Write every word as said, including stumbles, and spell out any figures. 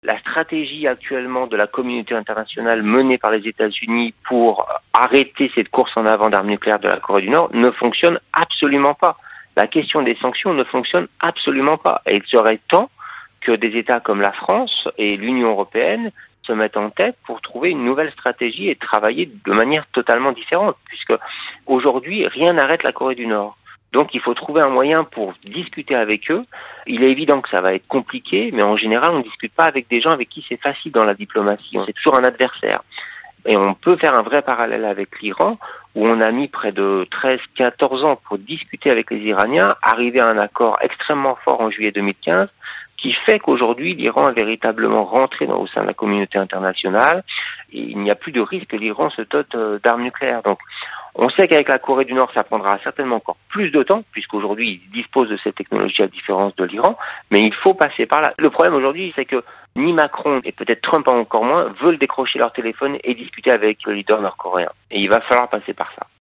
la stratégie actuellement de la communauté internationale menée par les États-Unis pour arrêter cette course en avant d'armes nucléaires de la Corée du Nord ne fonctionne absolument pas. La question des sanctions ne fonctionne absolument pas. Et il serait temps que des États comme la France et l'Union européenne se mettent en tête pour trouver une nouvelle stratégie et travailler de manière totalement différente, puisque aujourd'hui, rien n'arrête la Corée du Nord. Donc il faut trouver un moyen pour discuter avec eux. Il est évident que ça va être compliqué, mais en général, on ne discute pas avec des gens avec qui c'est facile dans la diplomatie. C'est toujours un adversaire. Et on peut faire un vrai parallèle avec l'Iran, où on a mis près de treize à quatorze ans pour discuter avec les Iraniens, arriver à un accord extrêmement fort en juillet deux mille quinze, qui fait qu'aujourd'hui, l'Iran est véritablement rentré dans, au sein de la communauté internationale, et il n'y a plus de risque que l'Iran se dote euh, d'armes nucléaires. Donc, on sait qu'avec la Corée du Nord, ça prendra certainement encore plus de temps, puisqu'aujourd'hui, ils disposent de cette technologie à différence de l'Iran, mais il faut passer par là. Le problème aujourd'hui, c'est que ni Macron, et peut-être Trump encore moins, veulent décrocher leur téléphone et discuter avec le leader nord-coréen. Et il va falloir passer par ça.